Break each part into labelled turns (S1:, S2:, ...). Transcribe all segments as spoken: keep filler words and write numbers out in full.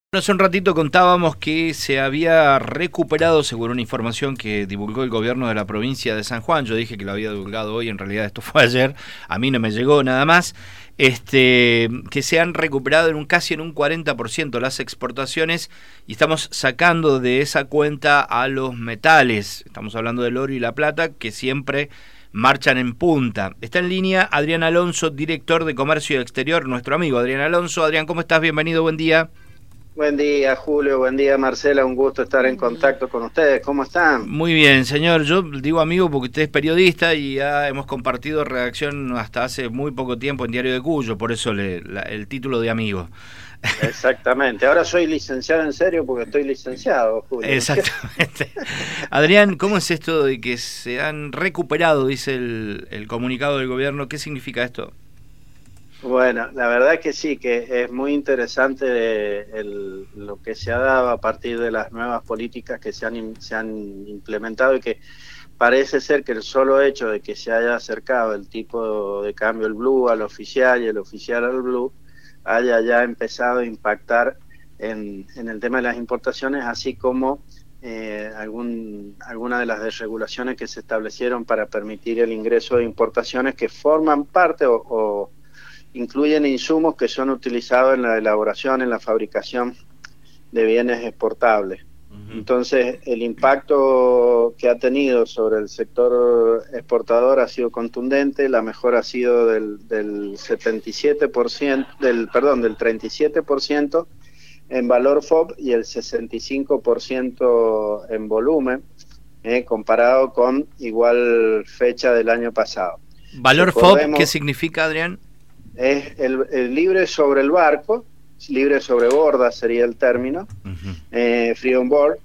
S1: Hace un ratito contábamos que se había recuperado, según una información que divulgó el gobierno de la provincia de San Juan. Yo dije que lo había divulgado hoy, en realidad esto fue ayer, a mí no me llegó nada más. Este, que se han recuperado en un casi en un cuarenta por ciento las exportaciones y estamos sacando de esa cuenta a los metales. Estamos hablando del oro y la plata, que siempre marchan en punta. Está en línea Adrián Alonso, director de Comercio Exterior, nuestro amigo Adrián Alonso. Adrián, ¿cómo estás? Bienvenido, buen día.
S2: Buen día, Julio. Buen día, Marcela. Un gusto estar en contacto con ustedes. ¿Cómo están?
S1: Muy bien, señor. Yo digo amigo porque usted es periodista y ya hemos compartido redacción hasta hace muy poco tiempo en Diario de Cuyo, por eso le, la, el título de amigo.
S2: Exactamente. Ahora soy licenciado en serio porque estoy licenciado, Julio.
S1: Exactamente. Adrián, ¿cómo es esto de que se han recuperado, dice el, el comunicado del gobierno? ¿Qué significa esto?
S2: Bueno, la verdad es que sí, que es muy interesante el, lo que se ha dado a partir de las nuevas políticas que se han, se han implementado y que parece ser que el solo hecho de que se haya acercado el tipo de cambio, el blue al oficial y el oficial al blue, haya ya empezado a impactar en, en el tema de las importaciones, así como eh, algún, algunas de las desregulaciones que se establecieron para permitir el ingreso de importaciones que forman parte o, o incluyen insumos que son utilizados en la elaboración, en la fabricación de bienes exportables. Uh-huh. Entonces, el impacto que ha tenido sobre el sector exportador ha sido contundente. La mejora ha sido del, del setenta y siete por ciento, del, perdón, del treinta y siete por ciento en valor F O B y el sesenta y cinco por ciento en volumen, eh, comparado con igual fecha del año pasado.
S1: ¿Valor F O B qué significa, Adrián?
S2: Es el, el libre sobre el barco, libre sobre borda sería el término, uh-huh. eh, free on board,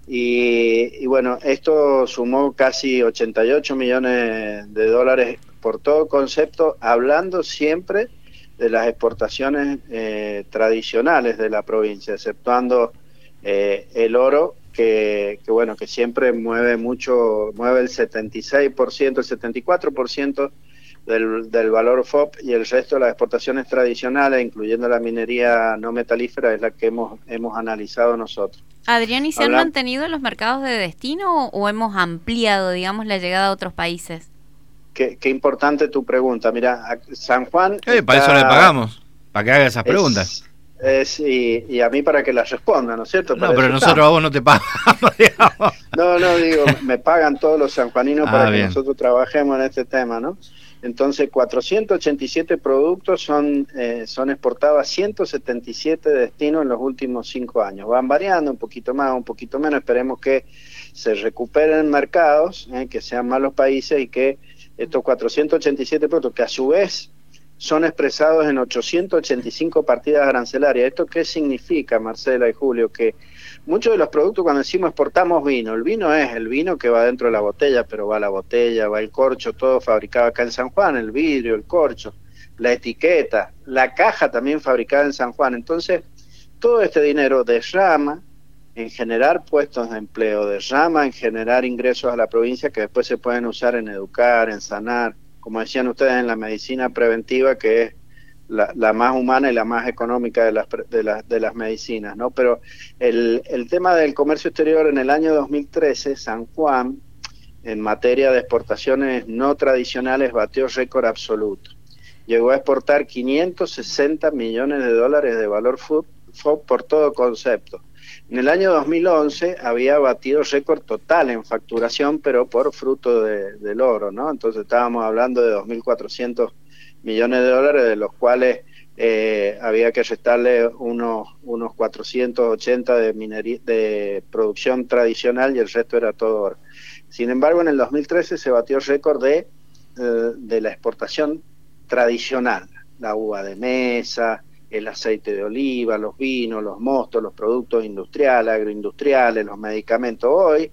S2: y, y bueno, esto sumó casi ochenta y ocho millones de dólares por todo concepto, hablando siempre de las exportaciones eh, tradicionales de la provincia, exceptuando eh, el oro, que, que bueno, que siempre mueve mucho, mueve el setenta y seis por ciento, el setenta y cuatro por ciento Del, del valor F O B, y el resto de las exportaciones tradicionales, incluyendo la minería no metalífera, es la que hemos, hemos analizado nosotros.
S3: Adrián, ¿y se
S2: Habla...
S3: han mantenido los mercados de destino o hemos ampliado, digamos, la llegada a otros países?
S2: Qué, qué importante tu pregunta. Mira, San Juan...
S1: Eh,
S2: está...
S1: Para eso le pagamos, para que haga esas
S2: es,
S1: preguntas.
S2: Es, y, y a mí para que las responda, ¿no es cierto?
S1: No, pero nosotros estamos. A vos no te pagamos, digamos.
S2: No, no, digo, me pagan todos los sanjuaninos ah, para bien. que nosotros trabajemos en este tema, ¿no? Entonces, cuatrocientos ochenta y siete productos son, eh, son exportados a ciento setenta y siete destinos en los últimos cinco años. Van variando un poquito más, un poquito menos. Esperemos que se recuperen mercados, eh, que sean más los países y que estos cuatrocientos ochenta y siete productos, que a su vez son expresados en ochocientas ochenta y cinco partidas arancelarias. ¿Esto qué significa, Marcela y Julio? Que muchos de los productos, cuando decimos exportamos vino, el vino es el vino que va dentro de la botella, pero va la botella, va el corcho, todo fabricado acá en San Juan, el vidrio, el corcho, la etiqueta, la caja también fabricada en San Juan. Entonces, todo este dinero derrama en generar puestos de empleo, derrama en generar ingresos a la provincia que después se pueden usar en educar, en sanar, como decían ustedes, en la medicina preventiva, que es La, la más humana y la más económica de las, de las, de las medicinas, ¿no? Pero el, el tema del comercio exterior en el año dos mil trece, San Juan, en materia de exportaciones no tradicionales, batió récord absoluto. Llegó a exportar quinientos sesenta millones de dólares de valor F O B por todo concepto. En el año dos mil once había batido récord total en facturación, pero por fruto de, del oro, ¿no? Entonces estábamos hablando de dos mil cuatrocientos millones de dólares, de los cuales eh, había que restarle unos, unos cuatrocientos ochenta de, minería, de producción tradicional y el resto era todo oro. Sin embargo, en el dos mil trece se batió el récord de, eh, de la exportación tradicional, la uva de mesa, el aceite de oliva, los vinos, los mostos, los productos industriales, agroindustriales, los medicamentos. Hoy,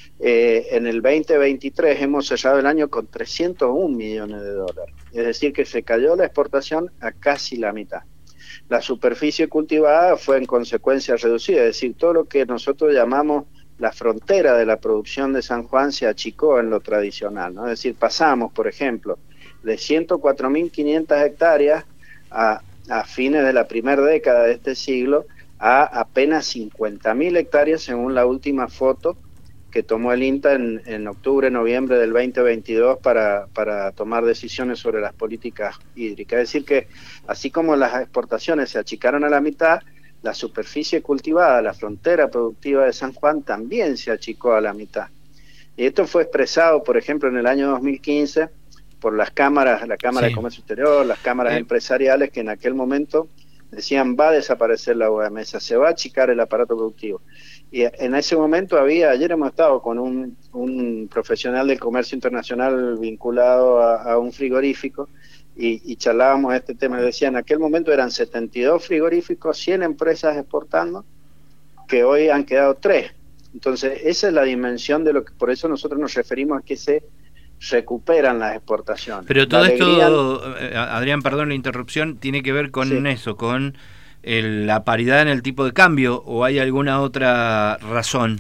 S2: eh, en el veinte veintitrés, hemos cerrado el año con trescientos un millones de dólares. Es decir, que se cayó la exportación a casi la mitad. La superficie cultivada fue en consecuencia reducida, es decir, todo lo que nosotros llamamos la frontera de la producción de San Juan se achicó en lo tradicional, ¿no? Es decir, pasamos, por ejemplo, de ciento cuatro mil quinientas hectáreas a, a fines de la primera década de este siglo a apenas cincuenta mil hectáreas según la última foto que tomó el INTA en, en octubre, noviembre del veinte veintidós para, para tomar decisiones sobre las políticas hídricas. Es decir que así como las exportaciones se achicaron a la mitad, la superficie cultivada, la frontera productiva de San Juan también se achicó a la mitad. Y esto fue expresado, por ejemplo, en el año dos mil quince por las cámaras, la Cámara sí. de Comercio Exterior, las cámaras eh. empresariales que en aquel momento decían va a desaparecer la hueá de mesa, se va a achicar el aparato productivo. Y en ese momento había, ayer hemos estado con un, un profesional del comercio internacional vinculado a, a un frigorífico y, y charlábamos este tema. Decía, en aquel momento eran setenta y dos frigoríficos, cien empresas exportando, que hoy han quedado tres. Entonces, esa es la dimensión de lo que, por eso nosotros nos referimos a que se recuperan las exportaciones.
S1: Pero todo alegría... esto, Adrián, perdón la interrupción, tiene que ver con sí. eso, con el, la paridad en el tipo de cambio, ¿o hay alguna otra razón?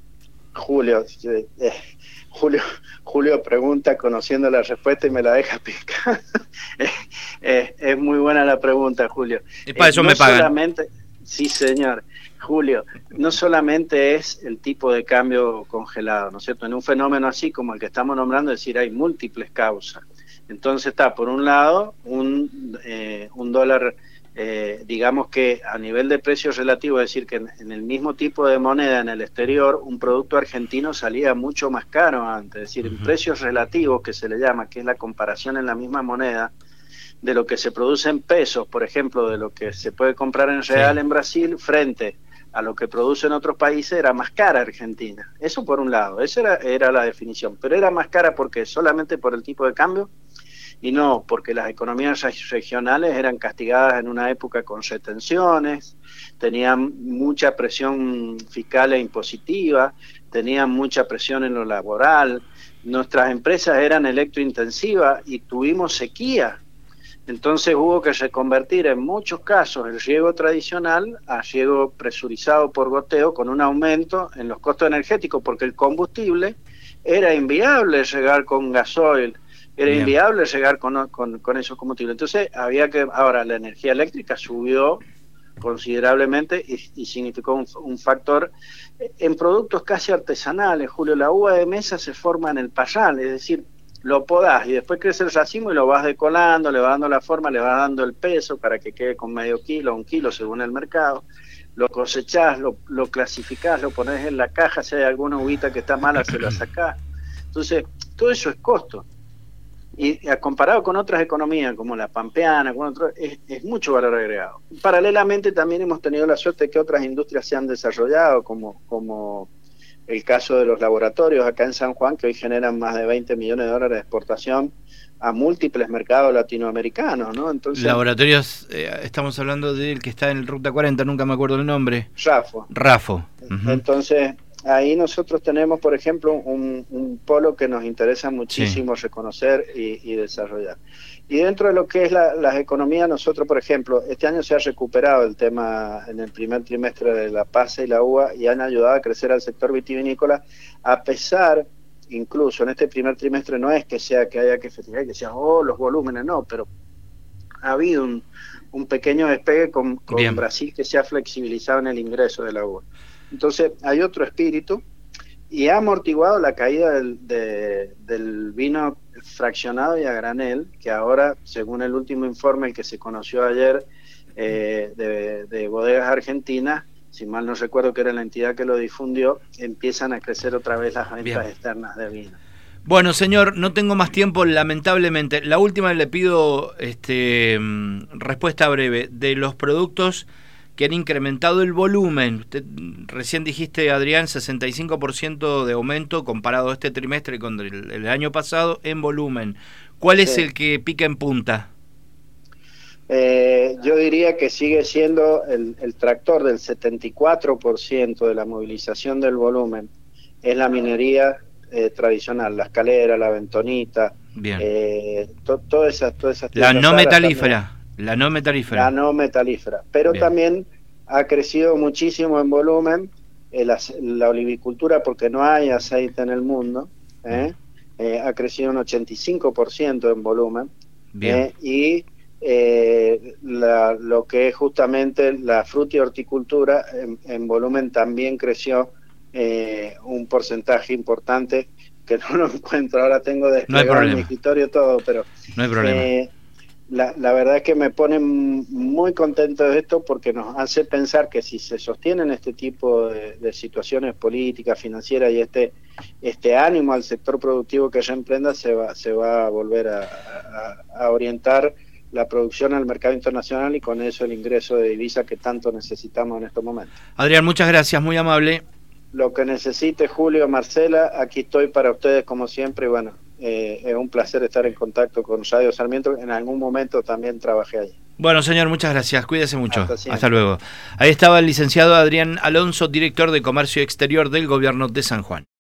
S2: Julio, eh, Julio, Julio pregunta conociendo la respuesta y me la deja picar. eh, eh, es muy buena la pregunta, Julio.
S1: Y para eso eh, no me pagan.
S2: Solamente, sí, señor. Julio, no solamente es el tipo de cambio congelado, ¿no es cierto? En un fenómeno así como el que estamos nombrando, es decir, hay múltiples causas. Entonces está, por un lado, un, eh, un dólar, eh, digamos que a nivel de precio relativo, es decir, que en, en el mismo tipo de moneda en el exterior, un producto argentino salía mucho más caro antes, es decir, en precios relativos, que se le llama, que es la comparación en la misma moneda, de lo que se produce en pesos, por ejemplo, de lo que se puede comprar en real sí. en Brasil, frente a lo que produce en otros países, era más cara Argentina. Eso por un lado, esa era, era la definición. Pero era más cara porque solamente por el tipo de cambio y no porque las economías regionales eran castigadas en una época con retenciones, tenían mucha presión fiscal e impositiva, tenían mucha presión en lo laboral, nuestras empresas eran electrointensivas y tuvimos sequía. Entonces hubo que reconvertir en muchos casos el riego tradicional a riego presurizado por goteo con un aumento en los costos energéticos porque el combustible era inviable regar con gasoil, era Bien. inviable regar con, con, con esos combustibles. Entonces había que, ahora la energía eléctrica subió considerablemente y, y significó un, un factor en productos casi artesanales. Julio, la uva de mesa se forma en el parral, es decir, lo podás y después crece el racimo y lo vas decolando, le vas dando la forma, le vas dando el peso para que quede con medio kilo, un kilo según el mercado, lo cosechás, lo, lo clasificás, lo pones en la caja, si hay alguna uvita que está mala se la sacás. Entonces, todo eso es costo. Y comparado con otras economías como la pampeana, con otros, es, es mucho valor agregado. Paralelamente también hemos tenido la suerte de que otras industrias se han desarrollado, como... como el caso de los laboratorios acá en San Juan, que hoy generan más de veinte millones de dólares de exportación a múltiples mercados latinoamericanos, ¿no? Entonces,
S1: laboratorios, eh, estamos hablando del que está en Ruta cuarenta, nunca me acuerdo el nombre.
S2: Rafo.
S1: Rafo. Uh-huh.
S2: Entonces, ahí nosotros tenemos, por ejemplo, un, un polo que nos interesa muchísimo sí. reconocer y, y desarrollar. Y dentro de lo que es la, las economías, nosotros, por ejemplo, este año se ha recuperado el tema en el primer trimestre de la pasa y la uva y han ayudado a crecer al sector vitivinícola, a pesar, incluso en este primer trimestre, no es que sea que haya que festejar, que sea, oh, los volúmenes, no, pero ha habido un, un pequeño despegue con, con Brasil que se ha flexibilizado en el ingreso de la uva. Entonces, hay otro espíritu y ha amortiguado la caída del, de, del vino fraccionado y a granel, que ahora, según el último informe el que se conoció ayer eh, de, de Bodegas Argentinas, si mal no recuerdo que era la entidad que lo difundió, empiezan a crecer otra vez las ventas Bien. externas de vino.
S1: Bueno, señor, no tengo más tiempo, lamentablemente. La última le pido este, respuesta breve de los productos que han incrementado el volumen. Usted, recién dijiste, Adrián, sesenta y cinco por ciento de aumento comparado este trimestre con el, el año pasado en volumen. ¿Cuál sí. es el que pica en punta?
S2: Eh, yo diría que sigue siendo el, el tractor del setenta y cuatro por ciento de la movilización del volumen. Es la minería eh, tradicional, la escalera, la bentonita, eh, to, todas esas... Todas esas
S1: la no metalífera. También. La no metalífera.
S2: La no metalífera. Pero Bien. también ha crecido muchísimo en volumen eh, la, la olivicultura, porque no hay aceite en el mundo. ¿eh? Eh, ha crecido un ochenta y cinco por ciento en volumen. Bien. Eh, y eh, la, lo que es justamente la fruta y horticultura en, en volumen también creció eh, un porcentaje importante que no lo encuentro. Ahora tengo desplegado en mi escritorio todo, pero
S1: no hay problema.
S2: Eh, la, la verdad es que me pone muy contento de esto porque nos hace pensar que si se sostienen este tipo de, de situaciones políticas, financieras y este este ánimo al sector productivo que ella emprenda, se va, se va a volver a, a, a orientar la producción al mercado internacional y con eso el ingreso de divisa que tanto necesitamos en estos momentos.
S1: Adrián, muchas gracias, muy amable.
S2: Lo que necesite, Julio, Marcela, aquí estoy para ustedes como siempre. Y bueno, eh, es un placer estar en contacto con Radio Sarmiento. En algún momento también trabajé allí.
S1: Bueno, señor, muchas gracias. Cuídese mucho. Hasta, Hasta luego. Ahí estaba el licenciado Adrián Alonso, director de Comercio Exterior del Gobierno de San Juan.